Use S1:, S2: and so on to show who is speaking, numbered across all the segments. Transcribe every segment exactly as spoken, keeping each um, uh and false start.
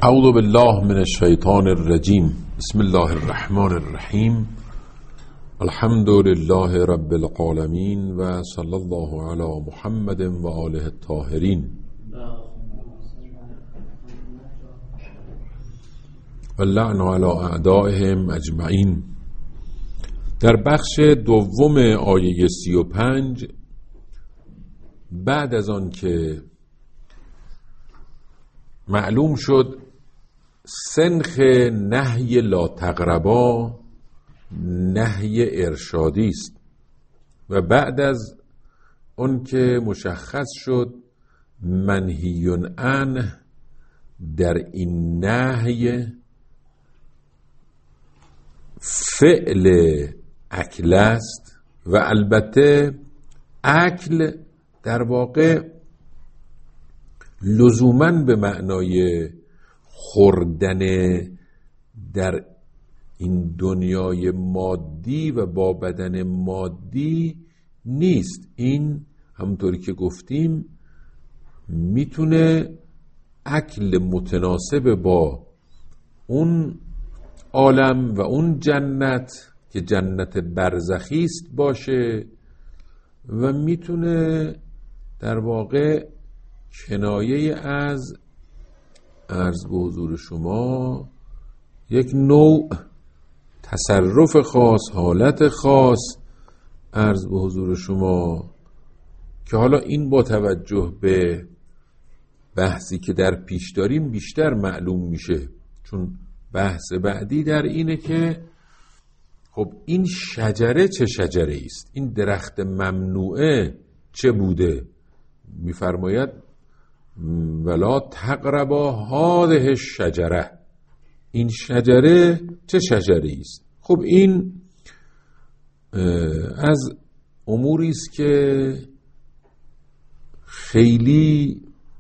S1: اعوذ بالله من الشیطان الرجیم. بسم الله الرحمن الرحیم. الحمد لله رب العالمین و صلی الله علی محمد و آله الطاهرین و لعن علی اعدائهم اجمعین. در بخش دوم آیه سی و پنج، بعد از آن که معلوم شد سنخ نهی لا تقربا نهی ارشادی است و بعد از اون که مشخص شد منهی عنه در این نهی فعل اکل است و البته اکل در واقع لزوماً به معنای خوردن در این دنیای مادی و با بدن مادی نیست. این همونطوری که گفتیم میتونه اکل متناسب با اون عالم و اون جنت که جنت برزخی است باشه و میتونه در واقع کنایه از عرض به حضور شما یک نوع تصرف خاص، حالت خاص عرض به حضور شما که حالا این با توجه به بحثی که در پیش داریم بیشتر معلوم میشه، چون بحث بعدی در اینه که خب این شجره چه شجره است، این درخت ممنوعه چه بوده. میفرماید ولا تقربا هذه الشجره، این شجره چه شجره است. خب این از اموری است که خیلی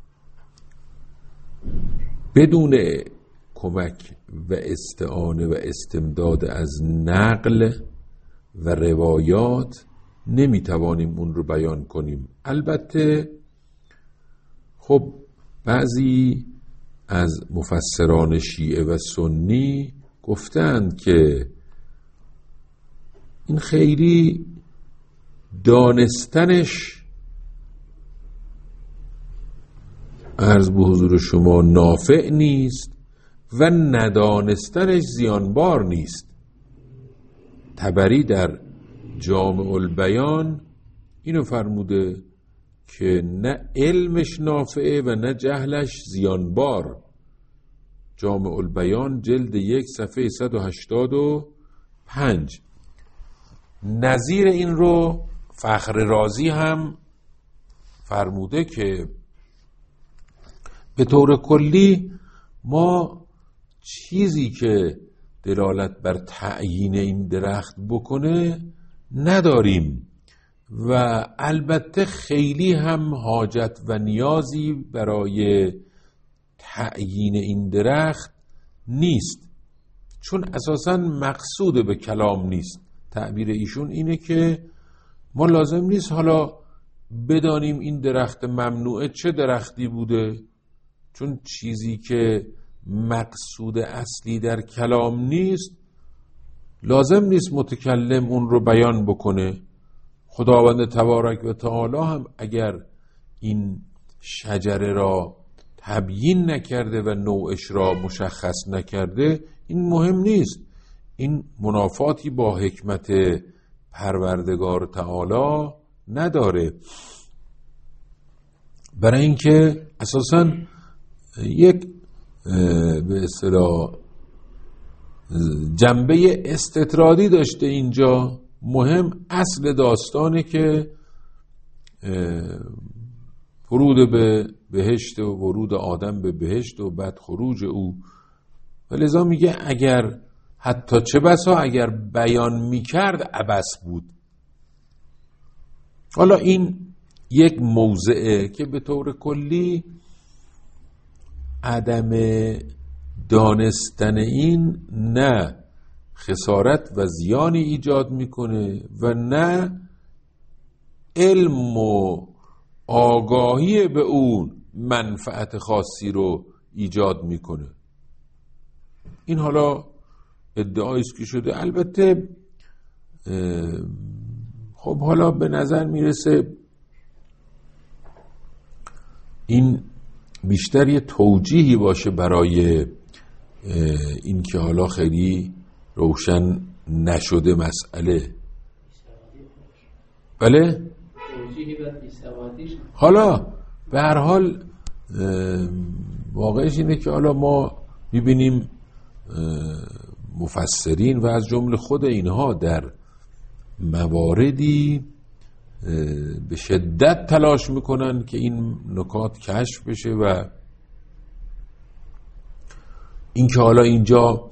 S1: بدون کمک و استعانه و استمداد از نقل و روایات نمیتوانیم اون رو بیان کنیم. البته خب بعضی از مفسران شیعه و سنی گفتند که این خیلی دانستنش عرض به حضور شما نافع نیست و ندانستنش زیانبار نیست. طبری در جامع البیان اینو فرموده که نه علمش نافعه و نه جهلش زیانبار. جامع البیان جلد یک صفحه صد و هشتاد و پنج. نظیر این رو فخر رازی هم فرموده که به طور کلی ما چیزی که دلالت بر تعیین این درخت بکنه نداریم و البته خیلی هم حاجت و نیازی برای تعیین این درخت نیست، چون اساساً مقصود به کلام نیست. تعبیر ایشون اینه که ما لازم نیست حالا بدانیم این درخت ممنوعه چه درختی بوده، چون چیزی که مقصود اصلی در کلام نیست لازم نیست متکلم اون رو بیان بکنه. خداوند تبارک و تعالی هم اگر این شجره را تبیین نکرده و نوعش را مشخص نکرده این مهم نیست. این منافاتی با حکمت پروردگار تعالی نداره، برای اینکه اساساً یک به اصطلاح جنبه استطرادی داشته اینجا. مهم اصل داستانه که ورود به بهشت و ورود آدم به بهشت و بعد خروج او، و لذا میگه اگر حتی چه بسا اگر بیان میکرد عبث بود. حالا این یک موضعه که به طور کلی عدم دانستن این نه خسارت و زیانی ایجاد میکنه و نه علم و آگاهی به اون منفعت خاصی رو ایجاد میکنه. این حالا ادعایی است که شده. البته خب حالا به نظر میرسه این بیشتر یه توجیهی باشه برای این که حالا خیلی روشن نشده مسئله. بله؟ حالا به هر حال واقعش اینه که حالا ما میبینیم مفسرین و از جمله خود اینها در مواردی به شدت تلاش میکنن که این نکات کشف بشه و این که حالا اینجا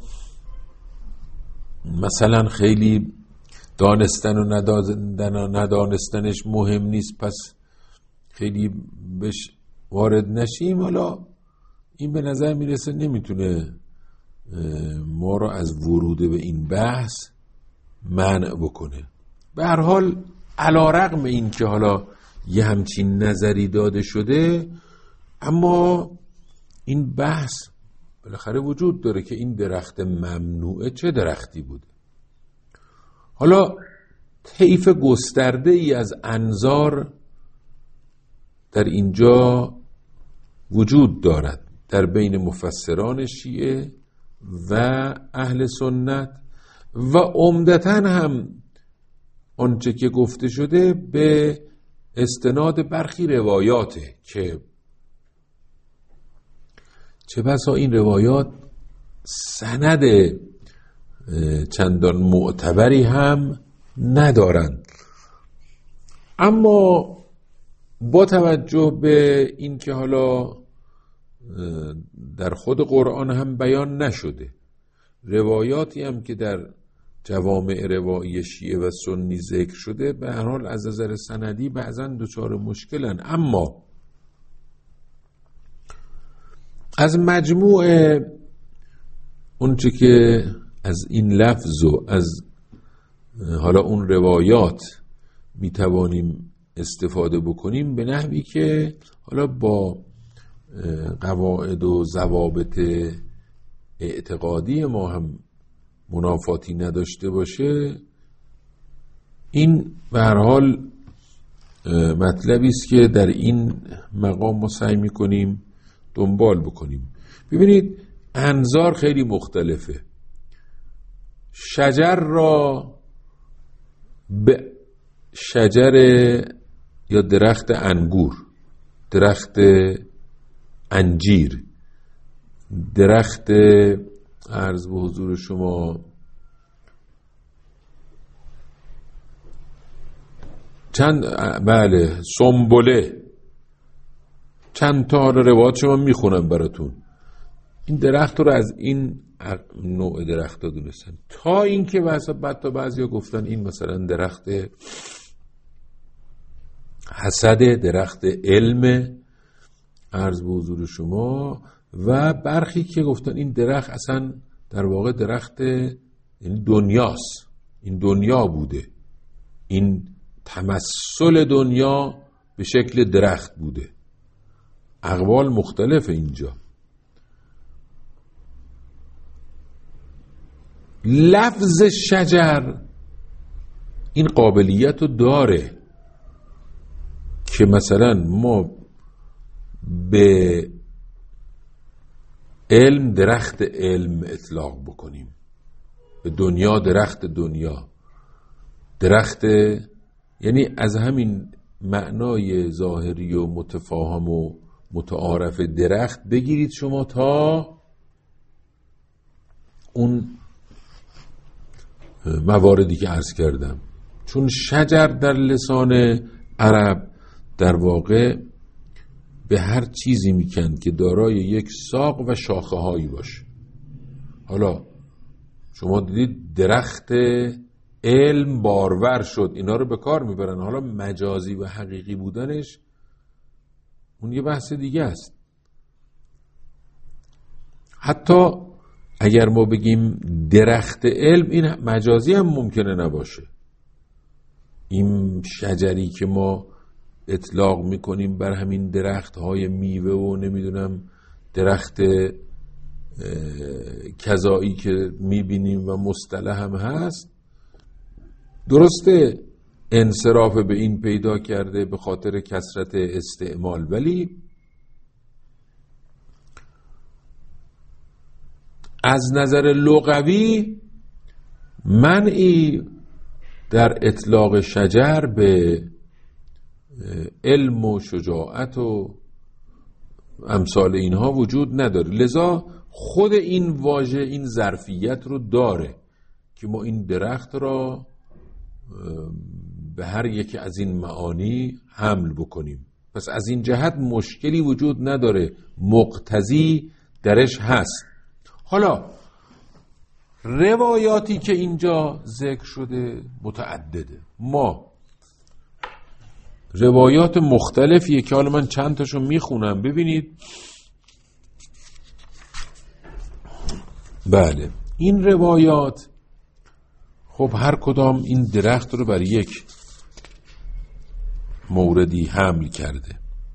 S1: مثلا خیلی دانستن و ندانستنش مهم نیست پس خیلی بهش وارد نشیم، حالا این به نظر میرسه نمیتونه ما را از ورود به این بحث منع بکنه. به هر حال علی‌رغم این که حالا یه همچین نظری داده شده، اما این بحث بالاخره وجود داره که این درخت ممنوعه چه درختی بوده. حالا طیف گسترده ای از انظار در اینجا وجود دارد در بین مفسران شیعه و اهل سنت و عمدتاً هم آنچه که گفته شده به استناد برخی روایاته که چه بسا این روایات سند چندان معتبری هم ندارند، اما با توجه به این که حالا در خود قرآن هم بیان نشده، روایاتی هم که در جوامع روایی شیعه و سنی ذکر شده، به هر حال از نظر سندی بعضا دچار مشکلن، اما از مجموع اونچه که از این لفظ و از حالا اون روایات میتوانیم استفاده بکنیم به نحوی که حالا با قواعد و ضوابط اعتقادی ما هم منافاتی نداشته باشه، این به هر حال مطلبی است که در این مقام ما سعی می‌کنیم دنبال بکنیم. ببینید انظار خیلی مختلفه. شجر را به شجر یا درخت انگور، درخت انجیر، درخت عرض به حضور شما چند بله سنبله، چند تا روایات شما میخونم براتون، این درخت رو از این نوع درخت ها دونستن، تا این که بعد تا بعضی ها گفتن این مثلا درخت حسد، درخت علم عرض به حضور شما، و برخی که گفتن این درخت اصلا در واقع درخت یعنی دنیاست، این دنیا بوده، این تمثل دنیا به شکل درخت بوده. اقوال مختلف اینجا. لفظ شجر این قابلیت رو داره که مثلا ما به علم درخت علم اطلاق بکنیم، به دنیا درخت دنیا، درخت یعنی از همین معنای ظاهری و متفاهم و متعارف درخت بگیرید شما تا اون مواردی که عرض کردم. چون شجر در لسان عرب در واقع به هر چیزی میکند که دارای یک ساق و شاخه هایی باشه. حالا شما دیدید درخت علم بارور شد، اینا رو به کار میبرن. حالا مجازی و حقیقی بودنش اون یه بحث دیگه است. حتی اگر ما بگیم درخت علم، این مجازی هم ممکنه نباشه. این شجری که ما اطلاق میکنیم بر همین درخت های میوه و نمیدونم درخت کذایی که میبینیم و مصطلح هم هست، درسته انصراف به این پیدا کرده به خاطر کثرت استعمال، ولی از نظر لغوی منعی در اطلاق شجر به علم و شجاعت و امثال اینها وجود نداره. لذا خود این واژه این ظرفیت رو داره که ما این درخت را به هر یکی از این معانی حمل بکنیم. پس از این جهت مشکلی وجود نداره، مقتضی درش هست. حالا روایاتی که اینجا ذکر شده متعدده، ما روایات مختلفیه که حالا من چند تاشو میخونم ببینید. بله این روایات خب هر کدام این درخت رو بر یک موردی حمل کرده.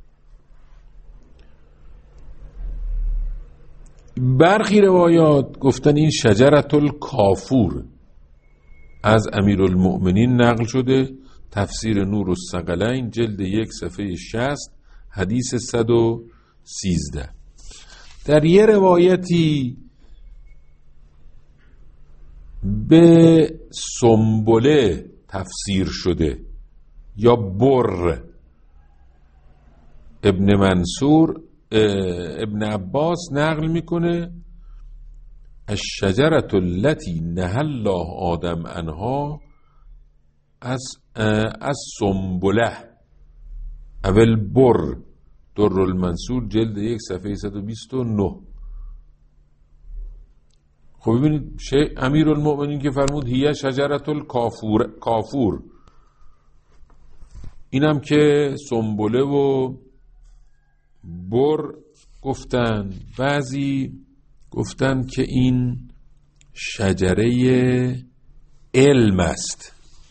S1: برخی روایات گفتن این شجرت الکافور از امیرالمؤمنین نقل شده، تفسیر نور الثقلین جلد یک صفحه شصت حدیث صد و سیزده. در یه روایتی به سنبله تفسیر شده یا بر. ابن منصور ابن عباس نقل میکنه الشجرة التي نهى الله آدم عنها از از سنبله اول بر، در المنصور جلد یک صفحه صد و بیست و نه. خب ببینید امیر المؤمنین که فرمود هیه شجرة الکافور کافور، اینم که سنبله و بر گفتن. بعضی گفتن که این شجره علم است.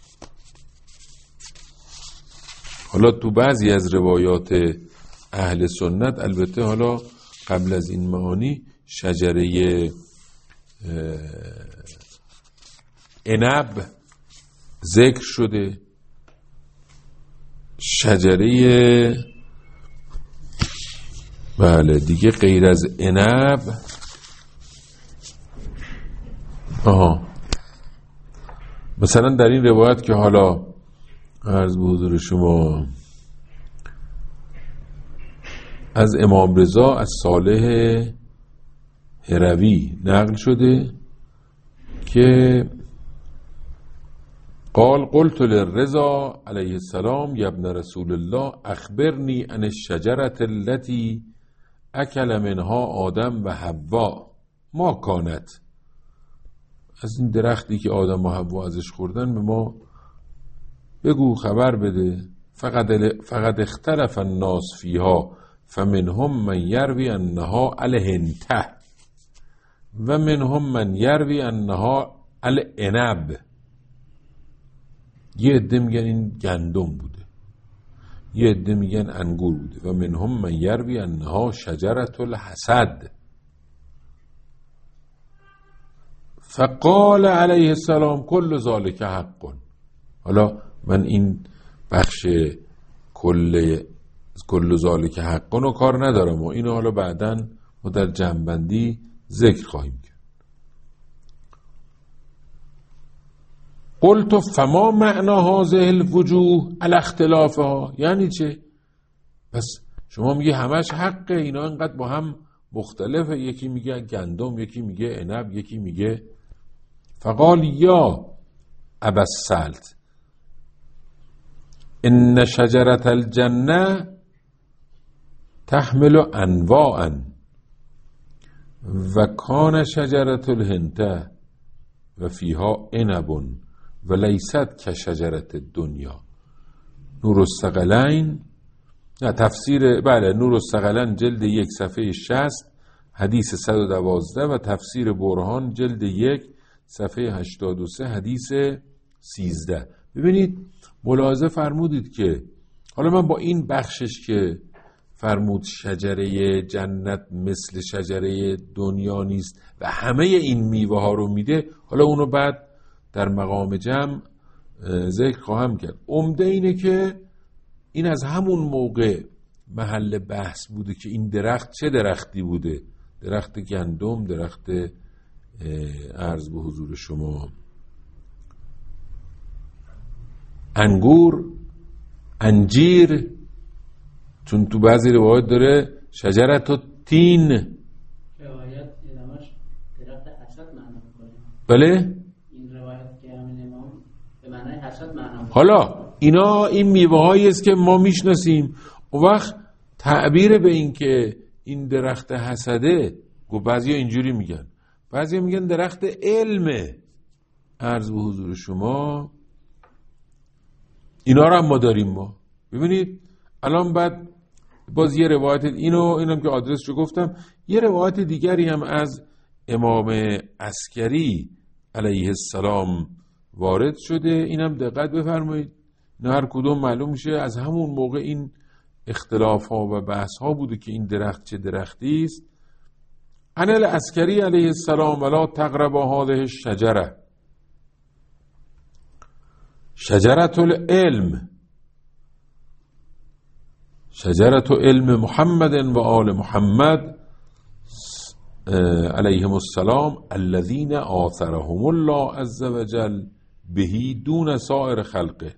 S1: حالا تو بعضی از روایات اهل سنت البته حالا قبل از این معانی شجره عنب ذکر شده، شجره بله دیگه غیر از عنب آها مثلا در این روایت که حالا عرض به حضور شما از امام رضا از صالح هروی نقل شده که قال قلت للرضا علیه السلام یا ابن رسول الله اخبرنی عن الشجرة التي اکل منها آدم و حوا ما کانت. از این درختی که آدم و حوا ازش خوردن به ما بگو، خبر بده. فقط فقط اختلف الناس فیها فمنهم من یروی انها الهنته و منهم من یروی انها العنب. یه عده میگن این گندم بوده، یه عده میگن انگور بوده. و منهم من یروی انها شجرة الحسد. فقال علیه السلام کل ذالک حق. حالا من این بخش کل کل ذالک حق رو کار ندارم و اینو حالا بعداً ما در جمع‌بندی ذکر خواهیم کرد. قلت فما معنا هذه الوجوه علی اختلافها، یعنی چه؟ پس شما میگه همش حقه، اینا انقدر با هم مختلفه، یکی میگه گندم، یکی میگه عنب، یکی میگه. فقال یا ابا السلط ان شجرة الجنه تحمل انواعا و کان شجرة الهنته و فیها عنب و لیست که شجرة الدنیا. نور الثقلین نه تفسیر بله نور الثقلین جلد یک صفحه شصت حدیث صد و دوازده و تفسیر برهان جلد یک صفحه هشتاد و سه حدیث سیزده. ببینید ملاحظه فرمودید که حالا من با این بخشش که فرمود شجره جنت مثل شجره دنیا نیست و همه این میوه ها رو میده، حالا اونو بعد در مقام جمع ذکر خواهم کرد. عمده اینه که این از همون موقع محل بحث بوده که این درخت چه درختی بوده، درخت گندم، درخت عرض به حضور شما انگور، انجیر، چون تو بعضی روایت داره شجرت و تین،
S2: روایت ادامش درخت حسد معنا میکنه.
S1: بله
S2: این روایت که همین امام به معنای حسد معنا میکنه.
S1: حالا اینا این میوه هایی است که ما میشناسیم. اون وقت تعبیر به این که این درخت حسده، گو بعضی ها اینجوری میگن، بعضی ها میگن درخت علمه. عرض به حضور شما اینا رو هم ما داریم. ما ببینید الان بعد باز یه روایت، اینو اینم که آدرس رو گفتم، یه روایت دیگری هم از امام عسکری علیه السلام وارد شده. اینم دقت بفرمایید، نه هر کدوم معلوم میشه از همون موقع این اختلاف ها و بحث ها بوده که این درخت چه درختی است. عن العسکری علیه السلام ولا تقربوا هذه الشجره شجرة العلم شجرة علم محمد و آل محمد علیهم السلام الذين آثرهم الله عز وجل به دون سائر خلقه.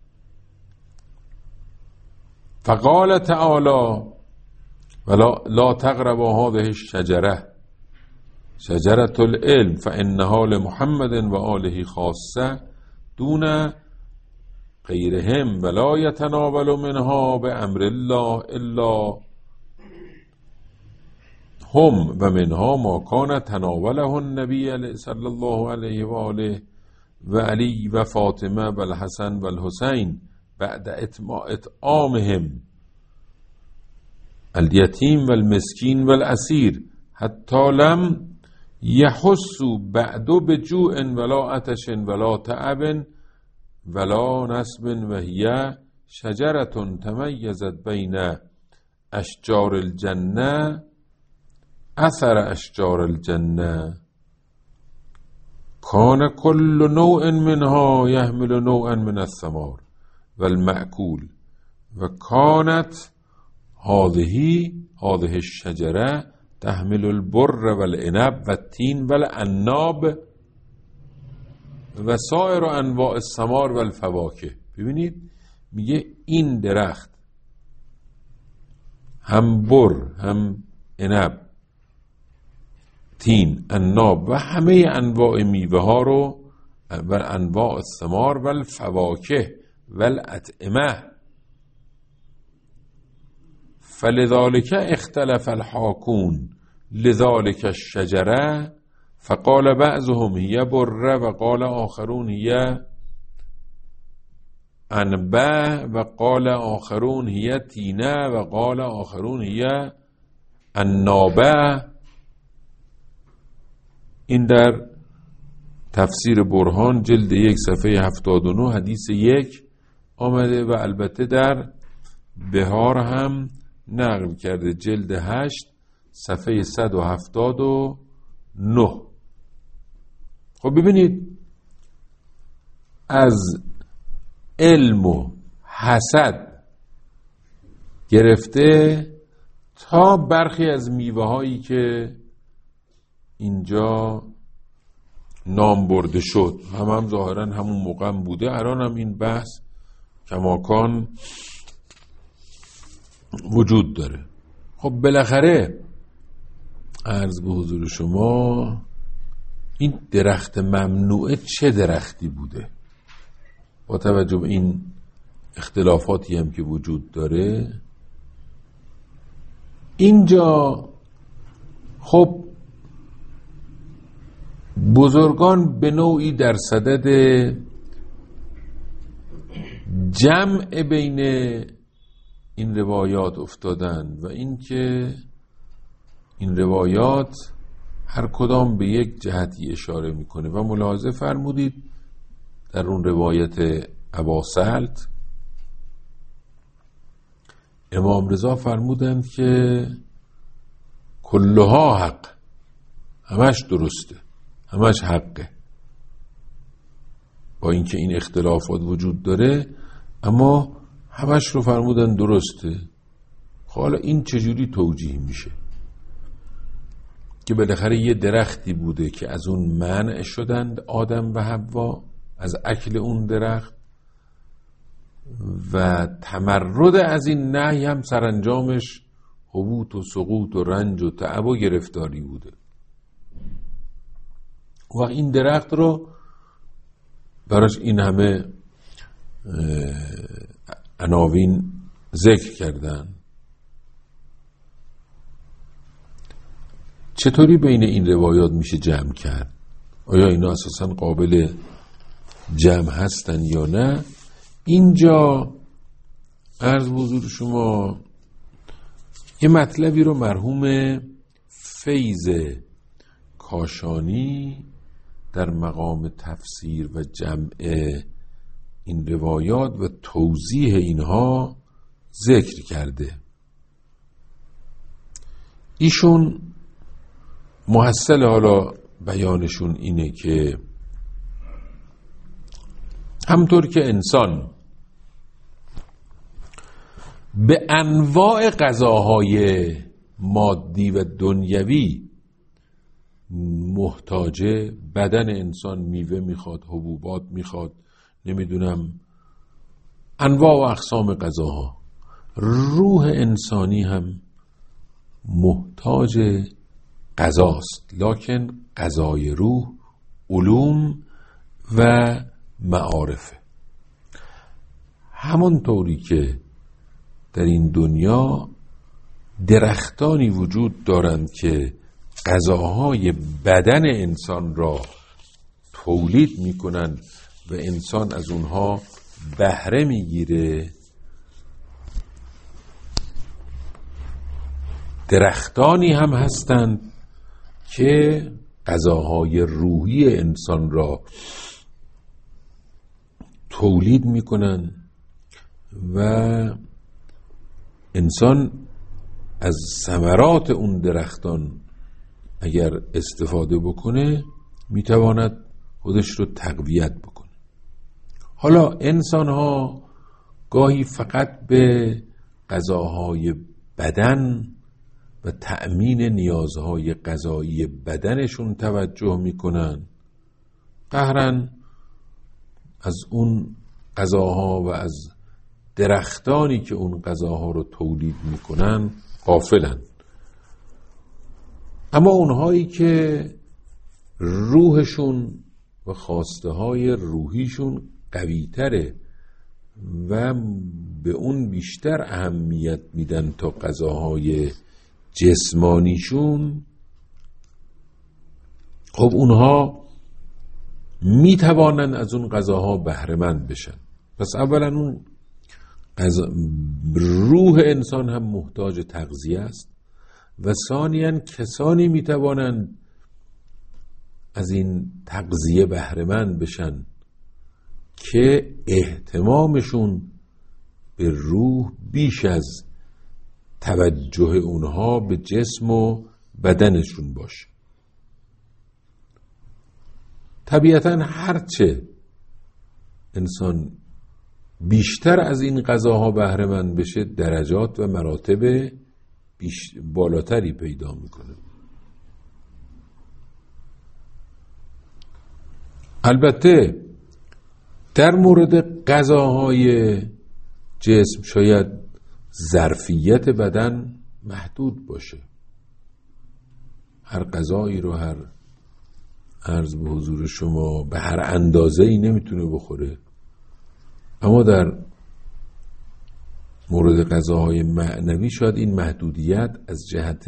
S1: فقال تعالى ولا لا تقربوا هذه الشجرة شجرة العلم فإنها لمحمد و آله خاصة دون غیرهم ولا يتناول منها بأمر الله الا هم و منها ما كان تناوله النبي صلی الله علیه و آله و علی و فاطمه و الحسن و الحسین بعد اطعامهم الیتیم و المسکین و الاسیر حتی لم یحسوا بعد بجوع ولا عطش ولا تعب ولا نصب و هی شجرة تمیزت بین اشجار الجنه اثر اشجار الجنه کان کل نوع منها یحمل نوعا من الثمار والمأکول و کانت هذه هذه الشجره تحمل البر والعنب والتین والعناب و سایر انواع الثمار والفواکه. ببینید میگه این درخت هم بر، هم عنب، تین، عناب و همه انواع میوه ها رو و انواع الثمار والفواکه والاطعمه. فلذلك اختلف الحاکون لذلك الشجره فقال بعضهم هي بره و قال آخرون هي عنبه و قال آخرون هي تینه و قال آخرون هي عنابه. این در تفسیر برهان جلد یک صفحه هفتاد و نه حدیث یک آمده و البته در بهار هم نقل کرده جلد هشت صفحه صد و هفتاد و نه. خب ببینید از علم و حسد گرفته تا برخی از میوه هایی که اینجا نام برده شد هم هم ظاهرا همون موقع هم بوده. الان هم این بحث کماکان وجود داره. خب بالاخره عرض به حضور شما این درخت ممنوعه چه درختی بوده؟ با توجه به این اختلافاتی هم که وجود داره اینجا خب بزرگان به نوعی در صدد جمع بین این روایات افتادن و اینکه این روایات هر کدام به یک جهتی اشاره میکنه و ملاحظه فرمودید در اون روایت ابا سلط امام رضا فرمودند که کلها حق، همش درسته، همش حقه. با اینکه این اختلافات وجود داره اما همش رو فرمودن درسته. حالا این چجوری توجیه میشه؟ که بالاخره یه درختی بوده که از اون منع شدند آدم و حوا از اکل اون درخت و تمرد از این نهی هم سرانجامش حبوط و سقوط و رنج و تعب و گرفتاری بوده. و این درخت رو براش این همه عناوین ذکر کردن. چطوری بین این روایات میشه جمع کرد؟ آیا اینا اساساً قابل جمع هستن یا نه؟ اینجا عرض حضور شما یه مطلبی رو مرحوم فیض کاشانی در مقام تفسیر و جمع این روایات و توضیح اینها ذکر کرده. ایشون محصل حالا بیانشون اینه که همطور که انسان به انواع غذاهای مادی و دنیوی محتاجه، بدن انسان میوه میخواد، حبوبات میخواد، نمیدونم انواع و اقسام غذاها، روح انسانی هم محتاج غذاست، لکن غذای روح علوم و معارفه. همانطوری که در این دنیا درختانی وجود دارند که غذاهای بدن انسان را تولید میکنند و انسان از اونها بهره میگیره، درختانی هم هستند که غذاهای روحی انسان را تولید میکنن و انسان از ثمرات اون درختان اگر استفاده بکنه میتواند خودش رو تقویت بکنه. حالا انسان ها گاهی فقط به غذاهای بدن و تأمین نیازهای غذایی بدنشون توجه میکنن، قهرن از اون غذاها و از درختانی که اون غذاها رو تولید میکنن غافلن. اما اونهایی که روحشون و خواسته های روحیشون قوی تره و به اون بیشتر اهمیت میدن تا غذاهای جسمانیشون، خب اونها میتوانن از اون غذاها بهره مند بشن. پس اولا اون غذا... روح انسان هم محتاج تغذیه است و ثانیاً کسانی میتوانند از این تغذیه بهره مند بشن که اهتمامشون به روح بیش از توجه اونها به جسم و بدنشون باشه. طبیعتاً هرچه انسان بیشتر از این غذاها بهره مند بشه درجات و مراتب بیش... بالاتری پیدا میکنه. البته در مورد غذاهای جسم شاید ظرفیت بدن محدود باشه، هر غذایی رو هر عرض به حضور شما به هر اندازه‌ای نمیتونه بخوره. اما در مورد غذاهای معنوی شاید این محدودیت از جهت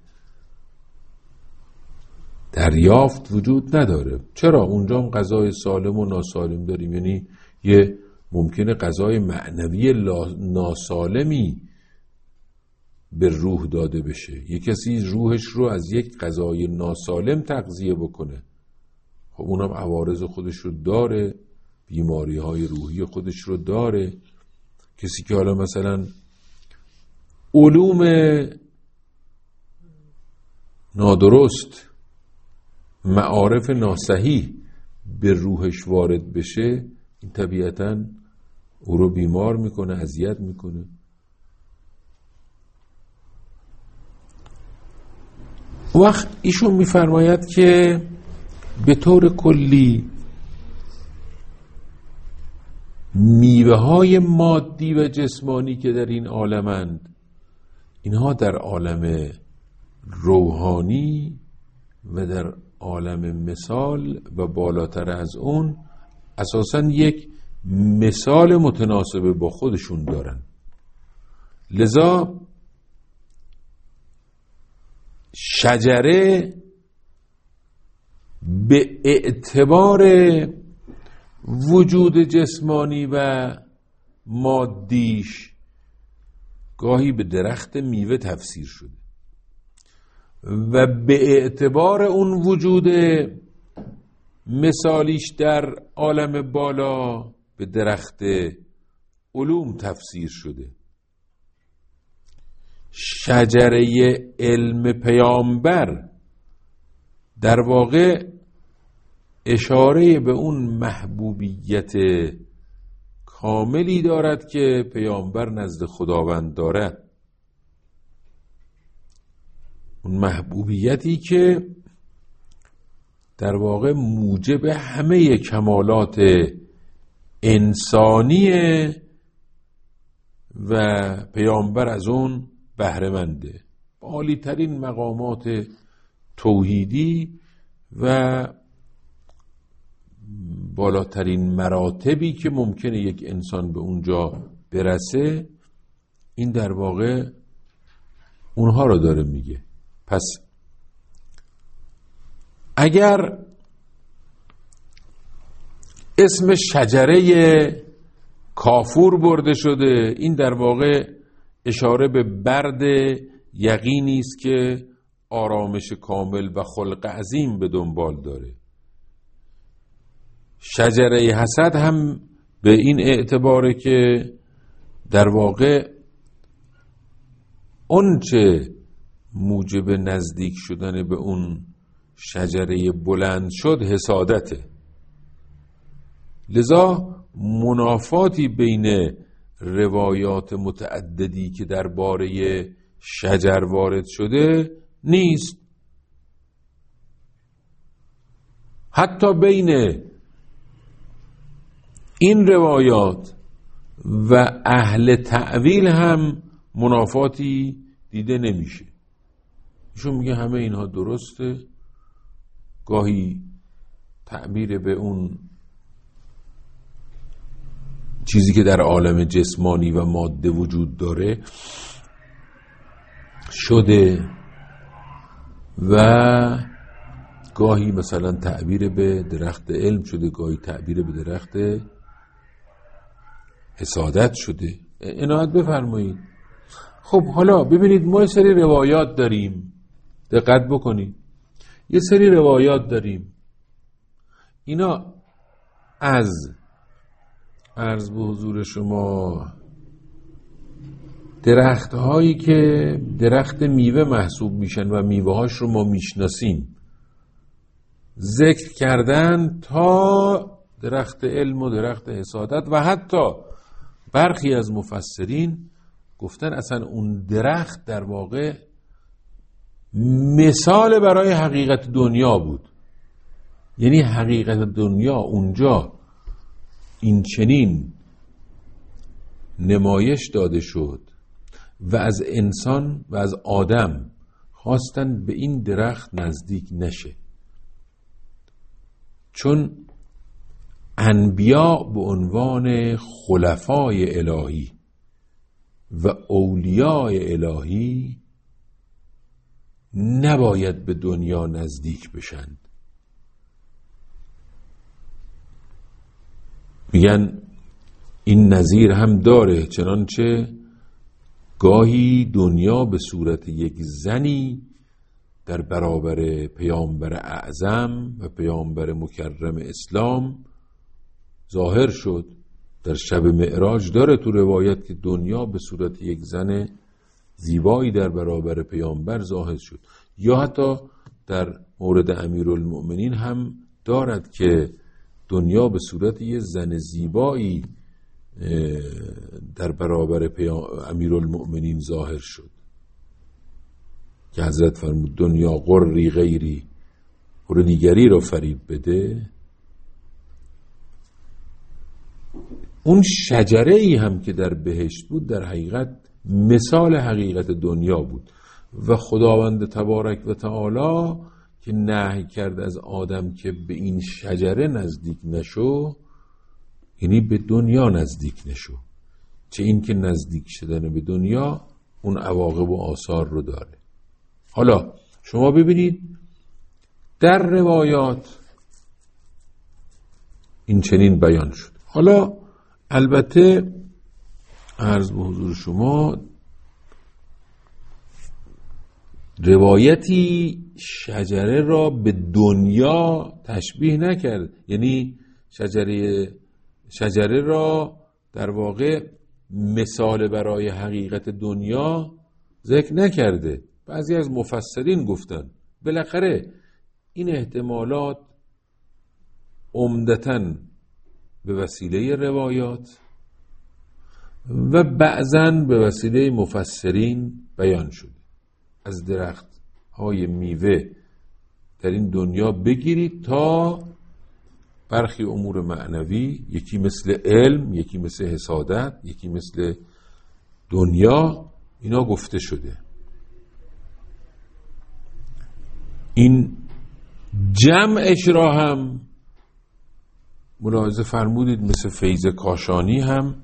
S1: دریافت وجود نداره. چرا؟ اونجا هم غذای سالم و ناسالم داریم، یعنی یه ممکنه غذای معنوی ناسالمی به روح داده بشه، یه کسی روحش رو از یک غذای ناسالم تغذیه بکنه، خب اونم عوارض خودش رو داره، بیماری های روحی خودش رو داره. کسی که حالا مثلا علوم نادرست، معارف ناصحیح به روحش وارد بشه، این طبیعتاً او رو بیمار میکنه، اذیت میکنه. وقت ایشون میفرماید که به طور کلی میوه های مادی و جسمانی که در این عالمند، اینها در عالم روحانی و در عالم مثال و بالاتر از اون اساساً یک مثال متناسب با خودشون دارن. لذا شجره به اعتبار وجود جسمانی و مادیش گاهی به درخت میوه تفسیر شده و به اعتبار اون وجود مثالیش در عالم بالا به درخت علوم تفسیر شده. شجره علم پیامبر در واقع اشاره به اون محبوبیت کاملی دارد که پیامبر نزد خداوند دارد، اون محبوبیتی که در واقع موجب همه کمالات انسانیه و پیامبر از اون بهره منده، عالی ترین مقامات توحیدی و بالاترین مراتبی که ممکنه یک انسان به اونجا برسه، این در واقع اونها رو داره میگه. پس اگر اسم شجره کافور برده شده، این در واقع اشاره به برد یقینی است که آرامش کامل و خلق عظیم به دنبال داره. شجره حسد هم به این اعتباره که در واقع اون چه موجب نزدیک شدن به اون شجره بلند شد حسادته. لذا منافاتی بین روایات متعددی که درباره شجر وارد شده نیست. حتی بین این روایات و اهل تأویل هم منافاتی دیده نمیشه. ایشون میگه همه اینها درسته، گاهی تعبیر به اون چیزی که در عالم جسمانی و ماده وجود داره شده و گاهی مثلا تعبیر به درخت علم شده، گاهی تعبیر به درخت حسادت شده. عنایت بفرمایید. خب حالا ببینید، ما یه سری روایات داریم، دقت بکنید، یه سری روایات داریم، اینا از عرض به حضور شما درخت هایی که درخت میوه محسوب میشن و میوه هاش رو ما میشناسیم ذکر کردن تا درخت علم و درخت حسادت، و حتی برخی از مفسرین گفتن اصلا اون درخت در واقع مثال برای حقیقت دنیا بود. یعنی حقیقت دنیا اونجا این چنین نمایش داده شد و از انسان و از آدم خواستن به این درخت نزدیک نشه، چون انبیا به عنوان خلفای الهی و اولیای الهی نباید به دنیا نزدیک بشند. میگن این نظیر هم داره، چنانچه گاهی دنیا به صورت یک زنی در برابر پیامبر اعظم و پیامبر مکرم اسلام ظاهر شد. در شب معراج داره تو روایت که دنیا به صورت یک زن زیبایی در برابر پیامبر ظاهر شد. یا حتی در مورد امیرالمؤمنین هم دارد که دنیا به صورت یه زن زیبایی در برابر امیرالمؤمنین ظاهر شد که حضرت فرمود دنیا قری غیری، قر دیگری را فریب بده. اون شجره ای هم که در بهشت بود در حقیقت مثال حقیقت دنیا بود و خداوند تبارک و تعالی که نهی کرد از آدم که به این شجره نزدیک نشو، یعنی به دنیا نزدیک نشو. چه این که نزدیک شدن به دنیا اون عواقب و آثار رو داره. حالا شما ببینید در روایات این چنین بیان شد. حالا البته عرض به حضور شما روایتی شجره را به دنیا تشبیه نکرد، یعنی شجره شجره را در واقع مثال برای حقیقت دنیا ذکر نکرده. بعضی از مفسرین گفتن بالاخره این احتمالات عمدتاً به وسیله روایات و بعضاً به وسیله مفسرین بیان شده. از درخت های میوه در این دنیا بگیرید تا برخی امور معنوی، یکی مثل علم، یکی مثل حسادت، یکی مثل دنیا، اینا گفته شده. این جمعش را هم ملاحظه فرمودید مثل فیض کاشانی هم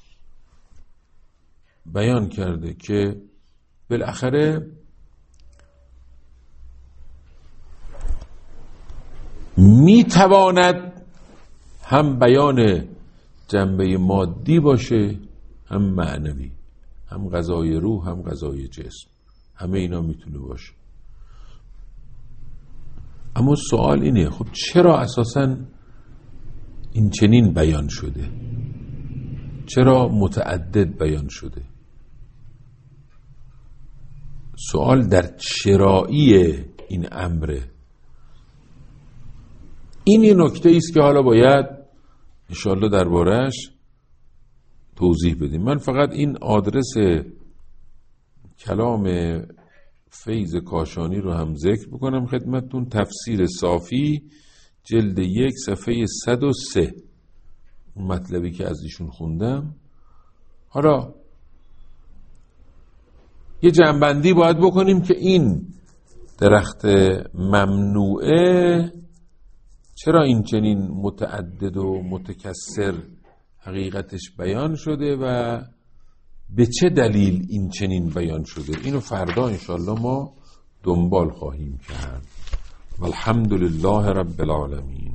S1: بیان کرده که بالاخره می تواند هم بیان جنبه مادی باشه هم معنوی، هم غذای روح هم غذای جسم، همه اینا میتونه باشه. اما سوال اینه خب چرا اساساً این چنین بیان شده؟ چرا متعدد بیان شده؟ سوال در چرایی این امره. این یه نکته ایست که حالا باید انشاءالله درباره‌اش توضیح بدیم. من فقط این آدرس کلام فیض کاشانی رو هم ذکر بکنم خدمتتون. تفسیر صافی جلد یک صفحه صد و سه، اون مطلبی که از ایشون خوندم. حالا یه جنبندی باید بکنیم که این درخت ممنوعه چرا این چنین متعدد و متکثر حقیقتش بیان شده و به چه دلیل این چنین بیان شده. اینو فردا انشالله ما دنبال خواهیم کرد. والحمد لله رب العالمین.